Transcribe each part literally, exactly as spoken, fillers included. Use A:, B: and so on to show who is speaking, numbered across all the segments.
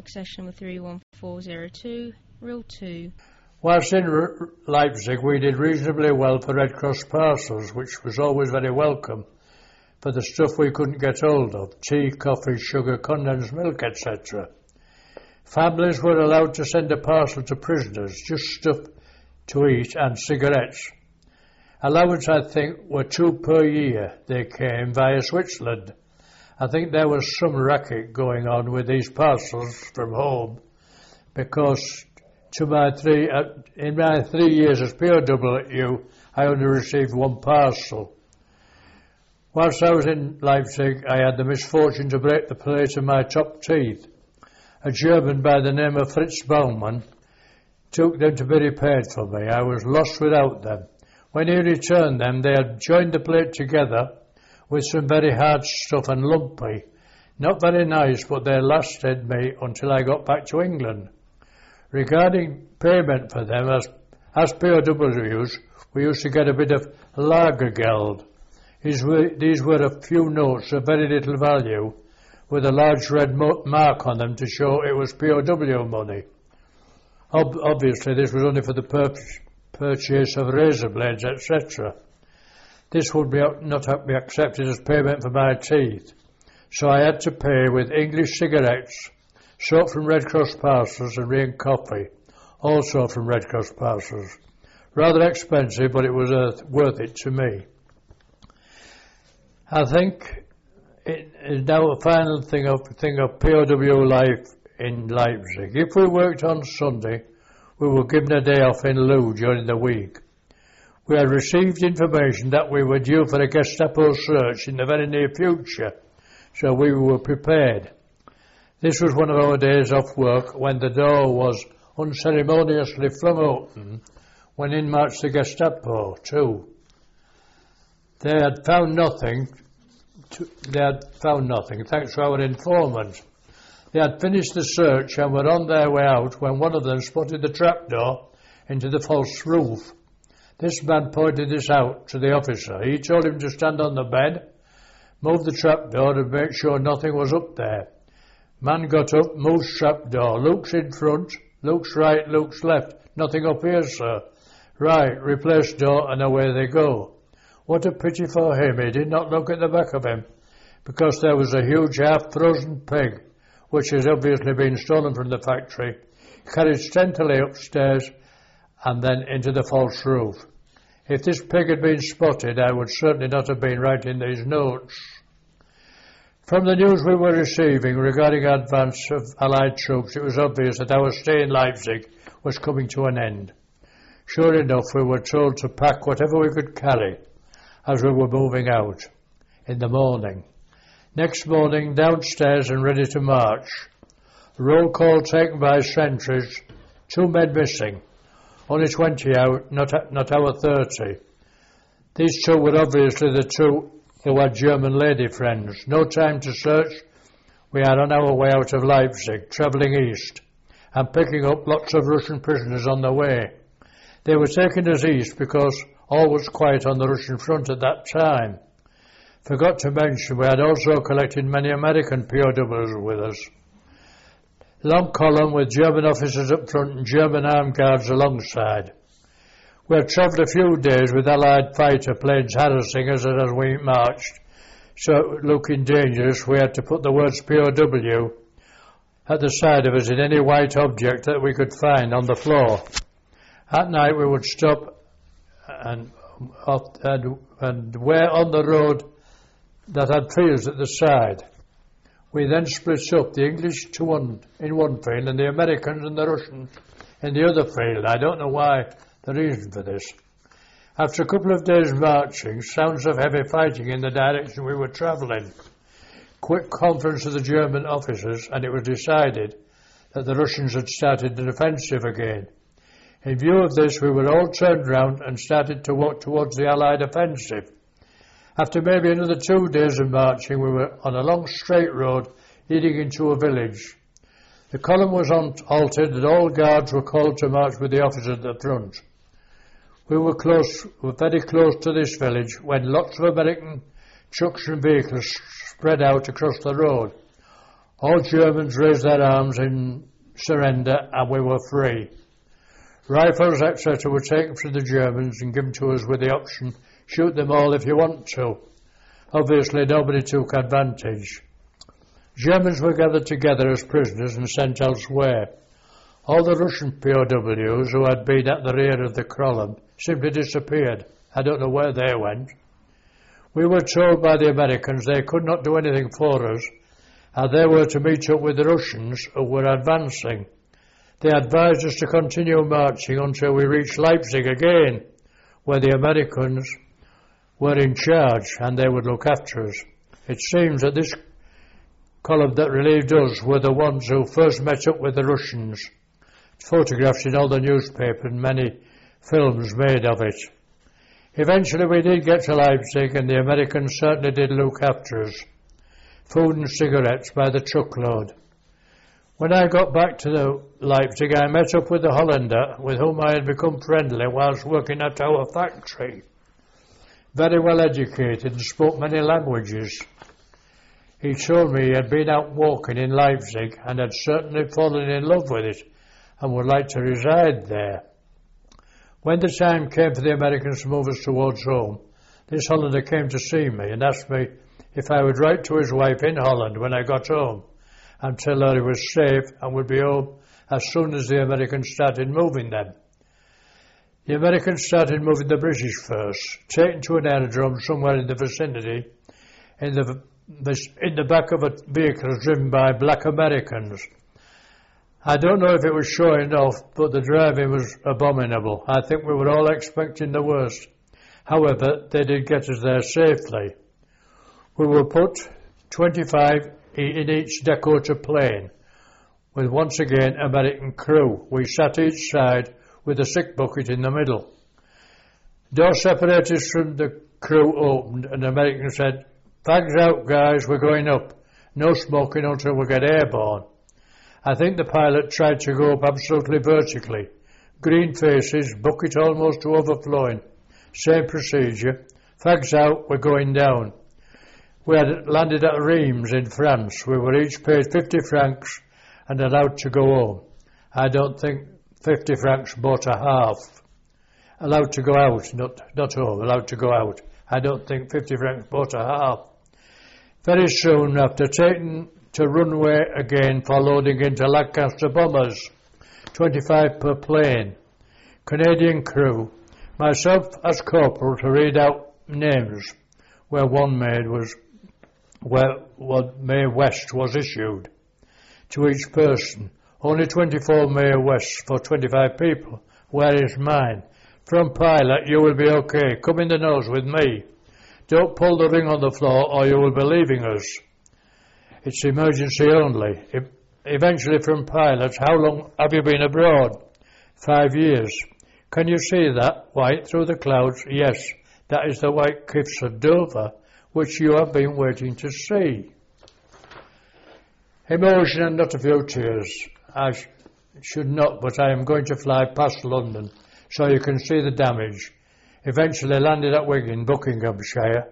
A: accession with three one four zero two, rule two.
B: Whilst in R- Leipzig, we did reasonably well for Red Cross parcels, which was always very welcome for the stuff we couldn't get hold of, tea, coffee, sugar, condensed milk, et cetera. Families were allowed to send a parcel to prisoners, just stuff to eat and cigarettes. Allowance, I think, were two per year. They came via Switzerland. I think there was some racket going on with these parcels from home, because to my three, uh, in my three years as P O W, I only received one parcel. Whilst I was in Leipzig, I had the misfortune to break the plate of my top teeth. A German by the name of Fritz Baumann took them to be repaired for me. I was lost without them. When he returned them, they had joined the plate together with some very hard stuff and lumpy. Not very nice, but they lasted me until I got back to England. Regarding payment for them, as, as P O Ws, we used to get a bit of Lagergeld. These were, these were a few notes of very little value, with a large red mo- mark on them to show it was P O W money. Ob- obviously, this was only for the pur- purchase of razor blades, et cetera. This would be not be accepted as payment for my teeth, so I had to pay with English cigarettes, sought from Red Cross parcels, and Rain coffee, also from Red Cross parcels. Rather expensive, but it was uh, worth it to me. I think it is now a final thing of thing of P O W life in Leipzig. If we worked on Sunday, we were given a day off in lieu during the week. We had received information that we were due for a Gestapo search in the very near future, so we were prepared. This was one of our days off work when the door was unceremoniously flung open when in marched the Gestapo too. They had found nothing. To, they had found nothing, thanks to our informant. They had finished the search and were on their way out when one of them spotted the trapdoor into the false roof. This man pointed this out to the officer. He told him to stand on the bed, move the trapdoor and make sure nothing was up there. Man got up, moves trapdoor, looks in front, looks right, looks left. Nothing up here, sir. Right, replace door, and away they go. What a pity for him. He did not look at the back of him, because there was a huge half-frozen pig, which has obviously been stolen from the factory, carried stealthily upstairs, and then into the false roof. If this pig had been spotted, I would certainly not have been writing these notes. From the news we were receiving regarding advance of Allied troops, it was obvious that our stay in Leipzig was coming to an end. Sure enough, we were told to pack whatever we could carry as we were moving out in the morning. Next morning, downstairs and ready to march. Roll call taken by sentries, two men missing. Only twenty out, not, not our thirty. These two were obviously the two who had German lady friends. No time to search. We are on our way out of Leipzig, travelling east, and picking up lots of Russian prisoners on the way. They were taking us east because all was quiet on the Russian front at that time. Forgot to mention we had also collected many American P O Ws with us. Long column with German officers up front and German armed guards alongside. We had travelled a few days with Allied fighter planes harassing us as we marched, so looking dangerous we had to put the words P O W at the side of us in any white object that we could find on the floor. At night we would stop and, and, and where on the road that had fields at the side. We then split up, the English to one in one field and the Americans and the Russians in the other field. I don't know why, the reason for this. After a couple of days marching, sounds of heavy fighting in the direction we were travelling. Quick conference of the German officers, and it was decided that the Russians had started an offensive again. In view of this, we were all turned round and started to walk towards the Allied offensive. After maybe another two days of marching, we were on a long straight road leading into a village. The column was halted and all guards were called to march with the officers at the front. We were close, were very close to this village when lots of American trucks and vehicles spread out across the road. All Germans raised their arms in surrender and we were free. Rifles, et cetera were taken from the Germans and given to us with the option, shoot them all if you want to. Obviously nobody took advantage. Germans were gathered together as prisoners and sent elsewhere. All the Russian P O Ws who had been at the rear of the column simply disappeared. I don't know where they went. We were told by the Americans they could not do anything for us, and they were to meet up with the Russians who were advancing. They advised us to continue marching until we reached Leipzig again, where the Americans were in charge and they would look after us. It seems that this column that relieved us were the ones who first met up with the Russians. Photographs in all the newspapers and many films made of it. Eventually we did get to Leipzig and the Americans certainly did look after us. Food and cigarettes by the truckload. When I got back to the Leipzig, I met up with the Hollander with whom I had become friendly whilst working at our factory. Very well educated and spoke many languages. He told me he had been out walking in Leipzig and had certainly fallen in love with it and would like to reside there. When the time came for the Americans to move us towards home, this Hollander came to see me and asked me if I would write to his wife in Holland when I got home and tell her he was safe and would be home as soon as the Americans started moving them. The Americans started moving the British first, taken to an aerodrome somewhere in the vicinity, in the, in the back of a vehicle driven by black Americans. I don't know if it was showing off, but the driving was abominable. I think we were all expecting the worst. However, they did get us there safely. We were put twenty-five in each Dakota plane, with once again American crew. We sat each side with a sick bucket in the middle. Door separators from the crew opened and the American said, "Fags out, guys, we're going up. No smoking until we get airborne." I think the pilot tried to go up absolutely vertically. Green faces, bucket almost to overflowing. Same procedure. Fags out, we're going down. We had landed at Reims in France. We were each paid fifty francs and allowed to go home. I don't think fifty francs bought a half. Allowed to go out, not, not home, allowed to go out. I don't think fifty francs bought a half. Very soon after taking to runway again for loading into Lancaster bombers, twenty-five per plane. Canadian crew, myself as corporal to read out names where one maid was, where one May West was issued to each person. Only twenty-four May West for twenty-five people. Where is mine? From pilot, you will be okay. Come in the nose with me. Don't pull the ring on the floor or you will be leaving us. It's emergency only. Eventually from pilot, how long have you been abroad? Five years. Can you see that? White through the clouds? Yes, that is the white cliffs of Dover, which you have been waiting to see. Emotion and not a few tears. I sh- should not, but I am going to fly past London, so you can see the damage. Eventually landed at Wigan, Buckinghamshire.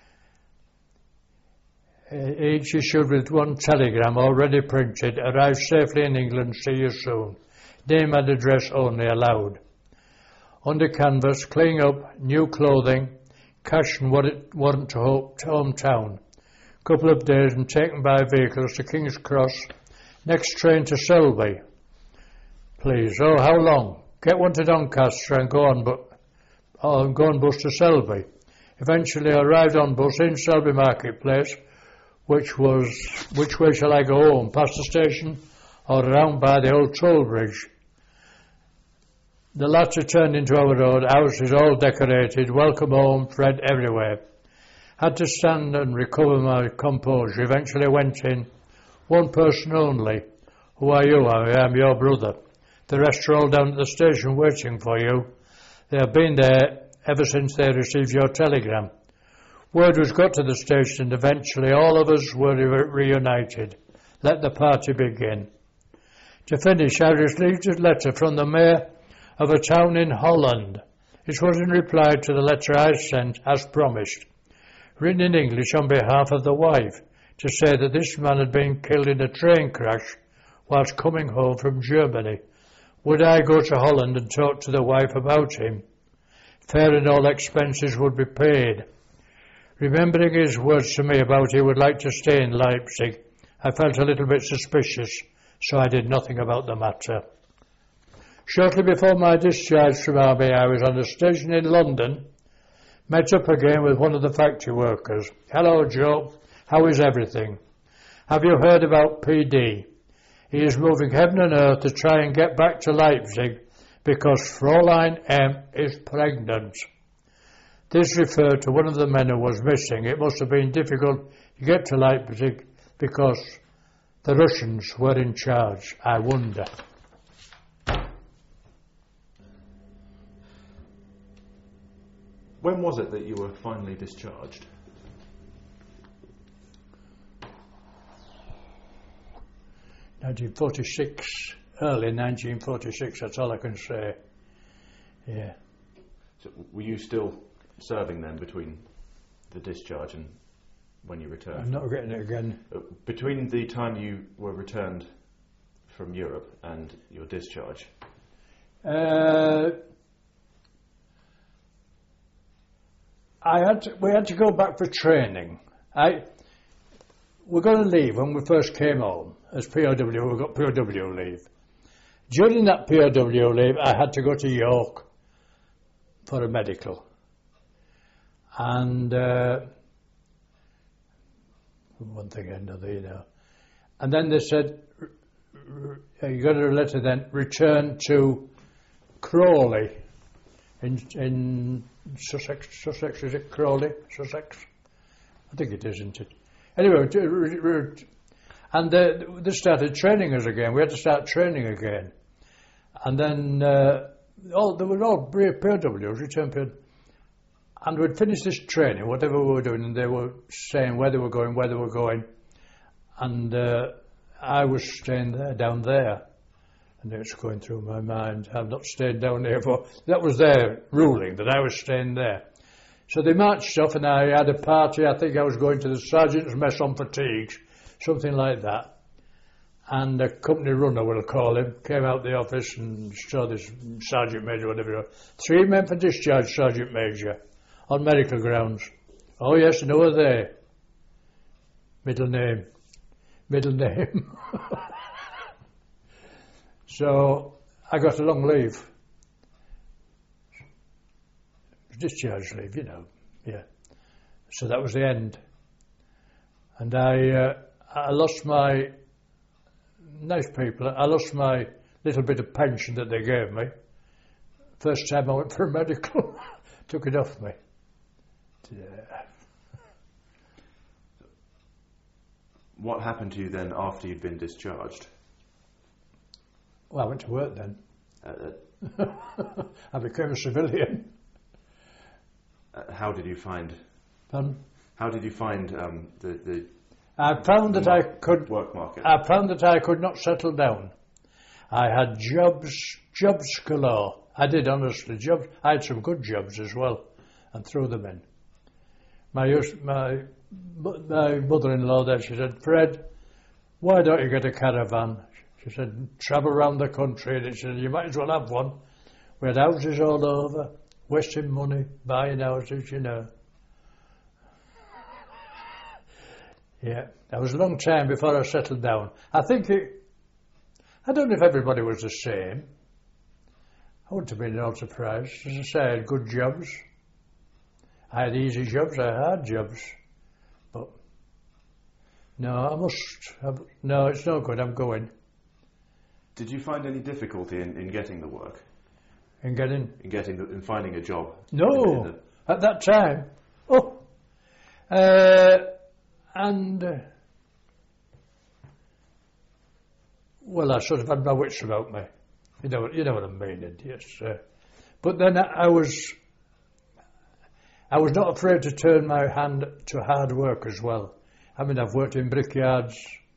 B: Each issued with one telegram already printed. Arrive safely in England, see you soon. Name and address only allowed. Under canvas, cleaning up, new clothing, cash and warrant to hometown. Couple of days and taken by vehicles to King's Cross. Next train to Selby. Please. Oh, how long? Get one to Doncaster and go on, but oh, go on bus to Selby. Eventually arrived on bus in Selby Marketplace, which was, which way shall I go home? Past the station or around by the old toll bridge? The latter turned into our road, houses all decorated, welcome home, Fred everywhere. Had to stand and recover my composure. Eventually went in. One person only. Who are you? I am your brother. The rest are all down at the station waiting for you. They have been there ever since they received your telegram. Word was got to the station and eventually all of us were re- reunited. Let the party begin. To finish, I received a letter from the mayor of a town in Holland. It was in reply to the letter I sent, as promised, written in English on behalf of the wife. to say that this man had been killed in a train crash whilst coming home from Germany. Would I go to Holland and talk to the wife about him? Fare and all expenses would be paid. Remembering his words to me about he would like to stay in Leipzig, I felt a little bit suspicious, so I did nothing about the matter. Shortly before my discharge from army, I was on a station in London, met up again with one of the factory workers. Hello, Joe. How is everything? Have you heard about P D? He is moving heaven and earth to try and get back to Leipzig because Fräulein M is pregnant. This referred to one of the men who was missing. It must have been difficult to get to Leipzig because the Russians were in charge, I wonder.
C: When was it that you were finally discharged?
B: nineteen forty-six, early nineteen forty-six, that's all I can say. Yeah.
C: So were you still serving then between the discharge and when you returned?
B: I'm not getting it again.
C: Uh, between the time you were returned from Europe and your discharge?
B: Uh, I had to, we had to go back for training. I we're going to leave when we first came home as P O W. We got P O W leave. During that P O W leave, I had to go to York for a medical, and uh, one thing and another, you know. And then they said, "You got a letter then. Return to Crawley in in Sussex. Sussex is it Crawley? Sussex? I think it is, isn't it? Anyway, and uh, they started training us again. We had to start training again, and then uh, all they were all P O Ws, return P O Ws, and we'd finished this training, whatever we were doing, and they were saying where they were going, where they were going, and uh, I was staying there, down there. And it's going through my mind, I've not stayed down there for... That was their ruling, that I was staying there. So they marched off and I had a party. I think I was going to the sergeant's mess on fatigues, something like that. And the company runner, we'll call him, came out the office and saw this sergeant major, whatever. Three men for discharge, sergeant major, on medical grounds. Oh yes, and who are they? Middle name. Middle name. So I got a long leave, discharge leave, you know, yeah. So that was the end, and I uh, I lost my nice people. I lost my little bit of pension that they gave me. First time I went for a medical, took it off me. Yeah.
C: What happened to you then after you'd been discharged?
B: Well, I went to work then.
C: Uh,
B: I became a civilian.
C: uh, how did you find?
B: Pardon?
C: How did you find um, the the?
B: I found that I could
C: work market.
B: I found that I could not settle down. I had jobs, jobs galore. I did honestly jobs. I had some good jobs as well, and threw them in. My my my mother-in-law there, she said, "Fred, why don't you get a caravan?" She said, travel around the country, and she said, you might as well have one. We had houses all over, wasting money, buying houses, you know. Yeah, that was a long time before I settled down. I think it, I don't know if everybody was the same. I wouldn't have been at all surprised. As I say, I had good jobs. I had easy jobs, I had hard jobs. But, no, I must, have, no, it's no good, I'm going.
C: Did you find any difficulty in, in getting the work?
B: In getting?
C: In getting, the, in finding a job?
B: No,
C: in the,
B: at that time. Oh, uh, and uh, well, I sort of had my wits about me. You know, you know what I mean. Yes, uh, but then I, I was, I was not afraid to turn my hand to hard work as well. I mean, I've worked in brickyards.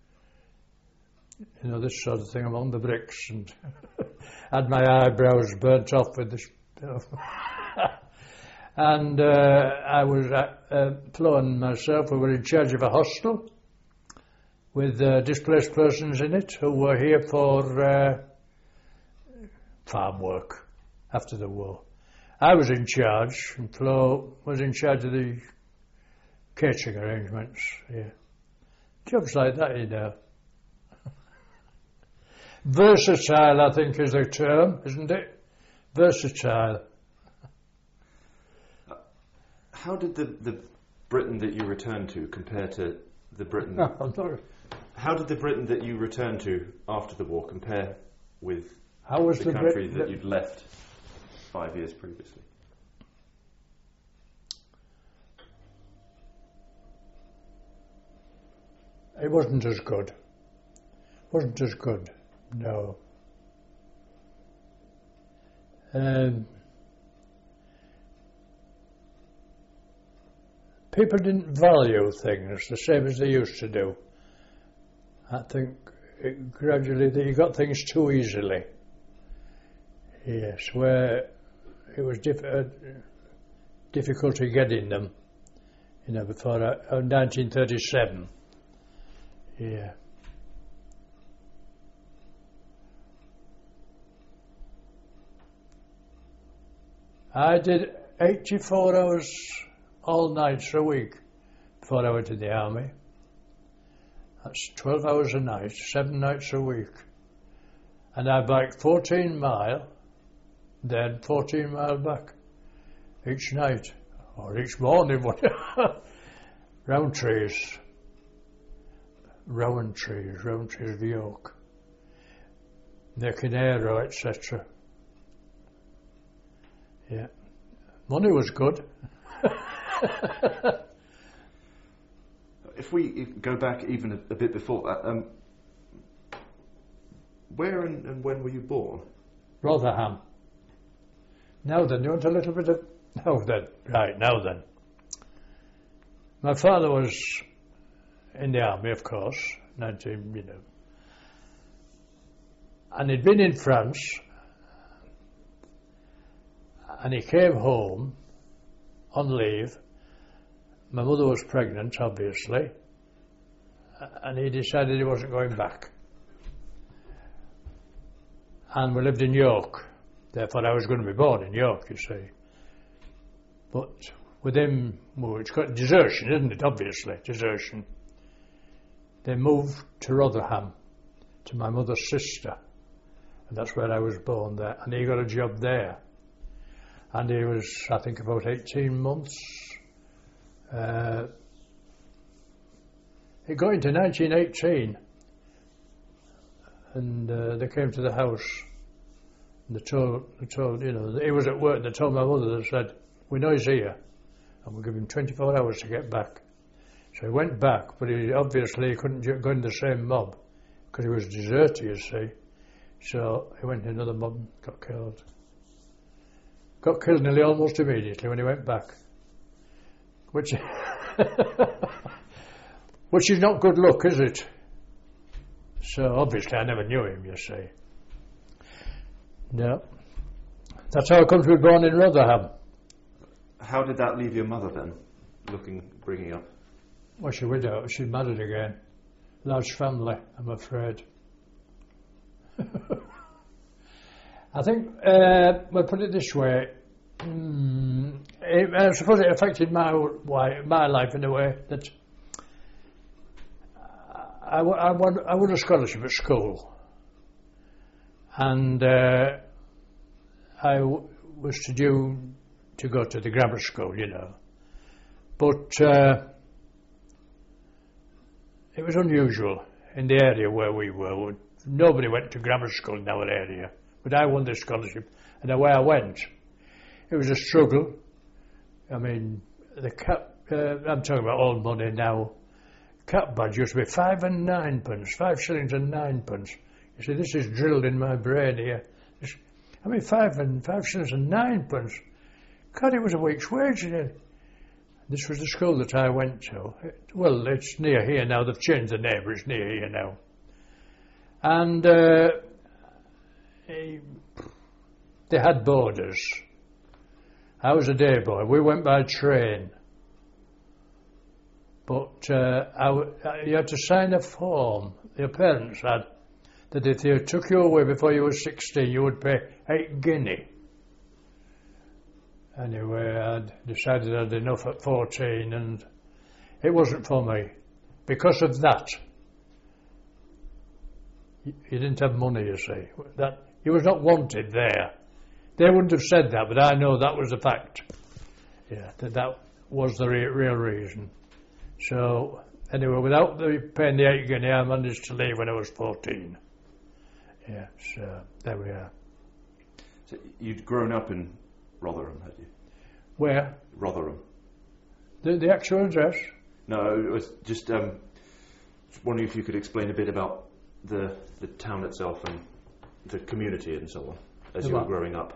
B: You know, this sort of thing among the bricks, and had my eyebrows burnt off with this. You know. And uh, I was uh, employing myself. We were in charge of a hostel, with uh, displaced persons in it who were here for uh, farm work after the war. I was in charge, and Flo was in charge of the catering arrangements. Yeah, jobs like that, you know. Versatile, I think, is the term, isn't it? Versatile.
C: How did the, the Britain that you returned to compare to the Britain...
B: No, I'm sorry.
C: How did the Britain that you returned to after the war compare with
B: How was
C: the,
B: the
C: country
B: Brit-
C: that
B: the-
C: you'd left five years previously?
B: It wasn't as good. Wasn't as good, no. Um, people didn't value things the same as they used to do. I think it gradually that you got things too easily. Yes, where it was diff- uh, difficulty getting them, you know, before uh, nineteen thirty-seven. Yeah. I did eighty-four hours all nights a week before I went in the army. That's twelve hours a night, seven nights a week. And I biked fourteen mile, then fourteen mile back each night, or each morning, whatever. Round trees, round trees, round trees of York, Necinero, et cetera. Yeah. Money was good.
C: If we if go back even a, a bit before that, um, where and, and when were you born?
B: Rotherham. Now then, you want a little bit of... Now then, right, now then. My father was in the army, of course, nineteen, you know. And he'd been in France, and he came home on leave. My mother was pregnant, obviously, and he decided he wasn't going back. And we lived in York, therefore I was going to be born in York, you see. But with him, well, it's got desertion, isn't it, obviously, desertion. They moved to Rotherham, to my mother's sister, and that's where I was born there, and he got a job there. And he was, I think, about eighteen months. Uh, it got into nineteen eighteen, and uh, they came to the house, and they told, they told, you know, he was at work, they told my mother, they said, we know he's here, and we'll give him twenty-four hours to get back. So he went back, but he obviously couldn't go in the same mob, because he was a deserter, you see. So he went in another mob and got killed. Got killed nearly almost immediately when he went back. Which, which is not good luck, is it? So obviously I never knew him, you see. No. That's how I come to be born in Rotherham.
C: How did that leave your mother then, looking, bringing up?
B: Well, she's a widow. She's married again. Large family, I'm afraid. I think, uh, we'll put it this way, mm, it, I suppose it affected my why, my life in a way that I, I, won, I won a scholarship at school, and uh, I w- was to do to go to the grammar school, you know, but uh, it was unusual in the area where we were. Nobody went to grammar school in our area. But I won the scholarship, and away I went. It was a struggle. I mean, the cap, uh, I'm talking about old money now. Cap badge used to be five and ninepence, five shillings and ninepence. You see, this is drilled in my brain here. This, I mean, five and five shillings and ninepence. God, it was a week's wage. You know. This was the school that I went to. It, well, it's near here now. They've changed the name, but it's near here now. And uh, they had boarders. I was a day boy. We went by train. But uh, I w- you had to sign a form, your parents had, that if they took you away before you were sixteen, you would pay eight guinea. Anyway, I'd decided I'd had enough at fourteen, and it wasn't for me. Because of that, you, you didn't have money, you see. That you was not wanted there. They wouldn't have said that, but I know that was the fact. Yeah, that that was the re- real reason. So, anyway, without the paying the eight guinea, I managed to leave when I was fourteen. Yeah, so there we are.
C: So you'd grown up in Rotherham, had you?
B: Where?
C: Rotherham.
B: The, the actual address?
C: No, it was just, um, just wondering if you could explain a bit about the the town itself and the community and so on as
B: The
C: you were
B: what?
C: growing up.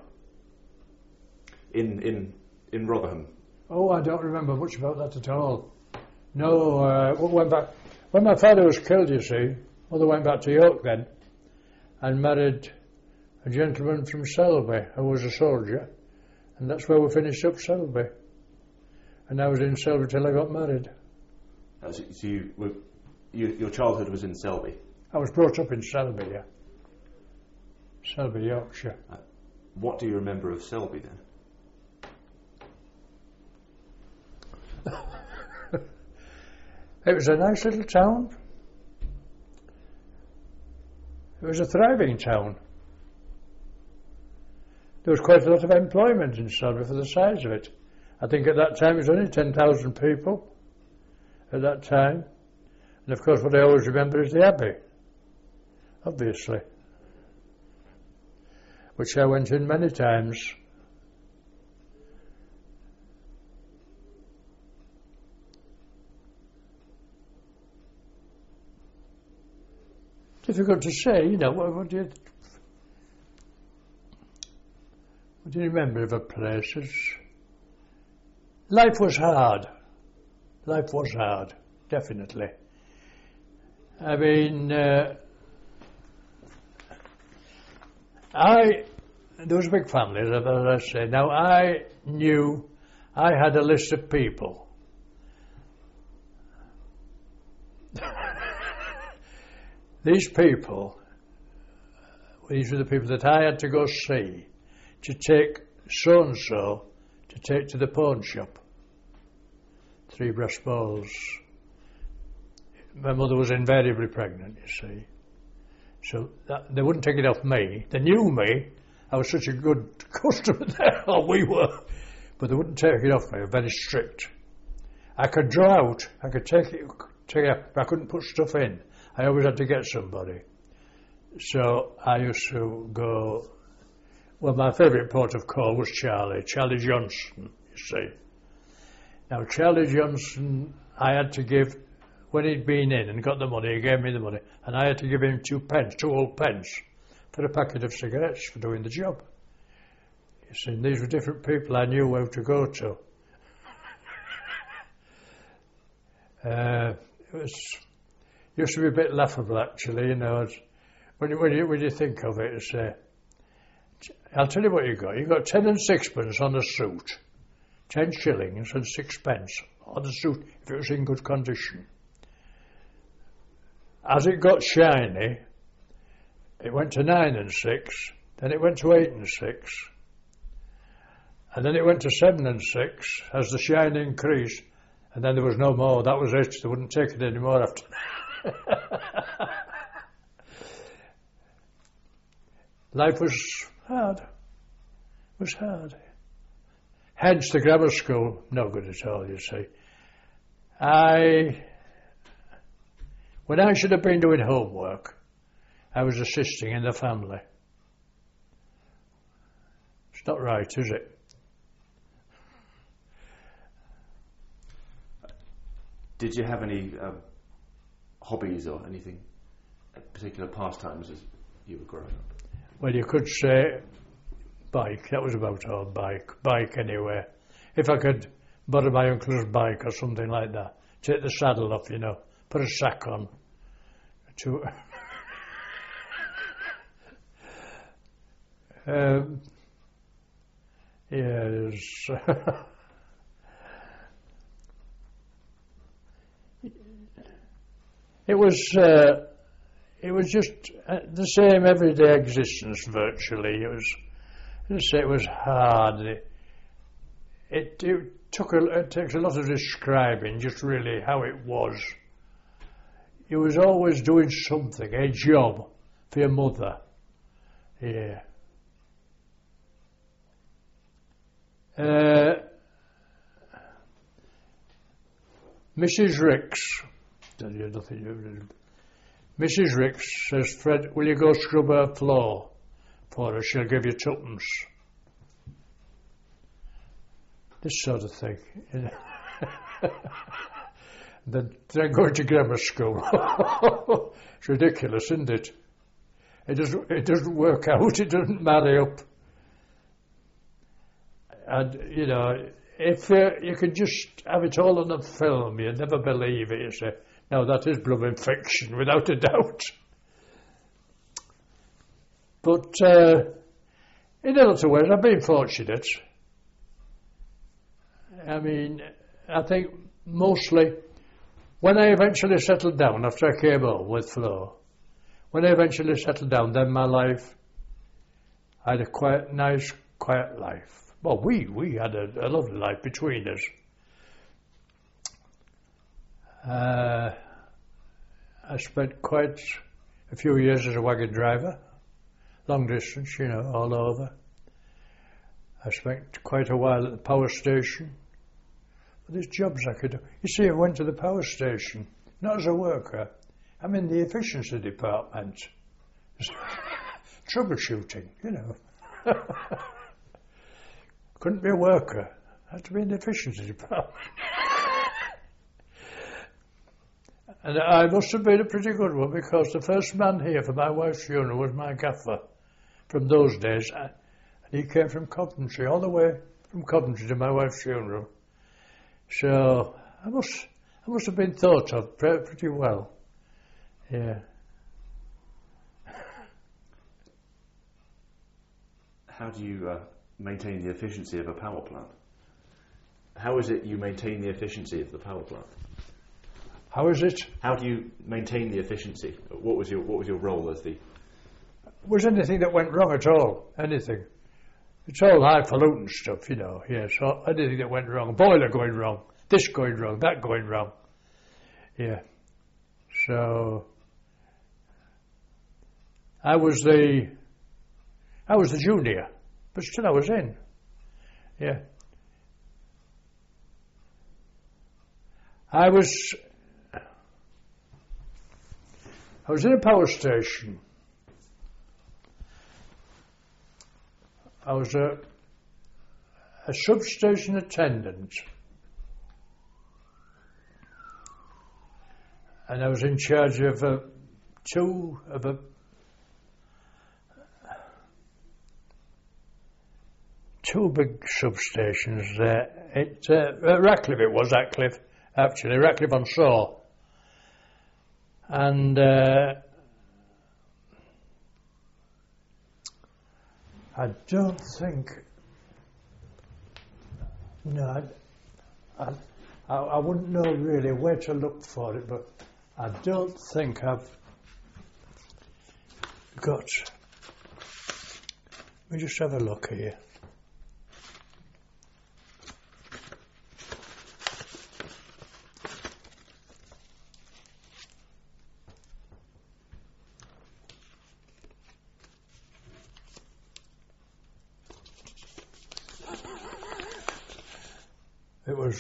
C: In in in Rotherham.
B: Oh, I don't remember much about that at all. No, uh, we went back when my father was killed. You see, mother went back to York then, and married a gentleman from Selby who was a soldier, and that's where we finished up Selby. And I was in Selby till I got married.
C: Uh, so so you were, you, your childhood was in Selby.
B: I was brought up in Selby, yeah. Selby, Yorkshire.
C: Uh, what do you remember of Selby then?
B: It was a nice little town. It was a thriving town. There was quite a lot of employment in Selby for the size of it. I think at that time it was only ten thousand people at that time. And of course what I always remember is the Abbey, obviously, which I went in many times. Difficult to say, you know, what, what do you what do you remember of a place? It's, life was hard. Life was hard, definitely. I mean, uh, I, there was a big family, as I say. Now, I knew I had a list of people. These people, these were the people that I had to go see to take so-and-so to take to the pawn shop. Three brass balls. My mother was invariably pregnant, you see. So that, they wouldn't take it off me. They knew me. I was such a good customer there, or we were. But they wouldn't take it off me. They were very strict. I could draw out. I could take it, take it out, but I couldn't put stuff in. I always had to get somebody. So I used to go, well, my favourite port of call was Charlie, Charlie Johnson, you see. Now, Charlie Johnson, I had to give, when he'd been in and got the money, he gave me the money, and I had to give him two pence, two old pence, for a packet of cigarettes for doing the job. You see, these were different people I knew where to go to. Uh, it was... used to be a bit laughable, actually, you know. When you, when you, when you think of it, it's, uh, I'll tell you what you got. You got ten and sixpence on a suit, ten shillings and sixpence on a suit if it was in good condition. As it got shiny, it went to nine and six, then it went to eight and six, and then it went to seven and six as the shine increased, and then there was no more. That was it. They wouldn't take it anymore after that. Life was hard. It was hard. Hence the grammar school, no good at all, you see. I, when I should have been doing homework, I was assisting in the family. It's not right, is it?
C: Did you have any um, hobbies or anything, particular pastimes as you were growing up?
B: Well, you could say bike. That was about all. Bike. Bike anyway. If I could borrow my uncle's bike or something like that. Take the saddle off, you know. Put a sack on. To um, yes. It was, uh, it was just uh, the same everyday existence virtually. It was, as I say, it was hard. It, it, it took a, it takes a lot of describing just really how it was. You was always doing something, a job for your mother. Yeah. Uh, Missus Ricks, Missus Ricks says, Fred, will you go scrub her floor for her? She'll give you twopence. This sort of thing. You know. Then they're going to grammar school. It's ridiculous, isn't it? It doesn't, it doesn't work out, it doesn't marry up. And, you know, if uh, you could just have it all on a film, you'd never believe it. You say, no, that is blooming fiction, without a doubt. But uh, in a lot of ways, I've been fortunate. I mean, I think mostly when I eventually settled down after I came home with Flo, when I eventually settled down, then my life, I had a quiet, nice, quiet life. Well, we, we had a, a lovely life between us. Uh, I spent quite a few years as a wagon driver, long distance, you know, all over. I spent quite a while at the power station. But there's jobs I could do. You see, I went to the power station, not as a worker. I'm in the efficiency department. Troubleshooting, you know. Couldn't be a worker. Had to be in the efficiency department. And I must have been a pretty good one, because the first man here for my wife's funeral was my gaffer from those days. And he came from Coventry, all the way from Coventry to my wife's funeral. So I must, I must have been thought of pretty well. Yeah.
C: How do you uh, maintain the efficiency of a power plant? How is it you maintain the efficiency of the power plant?
B: How is it?
C: How do you maintain the efficiency? What was your What was your role as the?
B: Was anything that went wrong at all? Anything? It's all highfalutin stuff, you know. Yeah, so anything that went wrong, boiler going wrong, this going wrong, that going wrong. Yeah. So I was the I was the junior, but still I was in. Yeah. I was I was in a power station. I was a, a substation attendant, and I was in charge of uh, two of a two big substations there. It uh, at Ratcliffe it was Ratcliffe actually Ratcliffe on Soar, and. Uh, I don't think. No, I, I, I wouldn't know really where to look for it, but I don't think I've got. Let me just have a look here. It was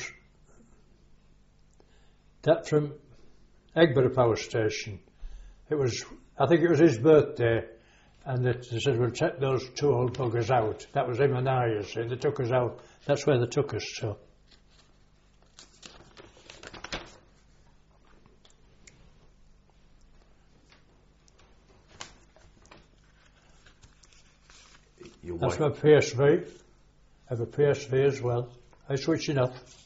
B: that from Eggborough Power Station. It was, I think it was his birthday, and they, they said, we'll take those two old buggers out. That was him and I, you see. They took us out. That's where they took us to.
C: Your
B: That's
C: wife.
B: my P S V. I have a P S V as well. Are you switching off?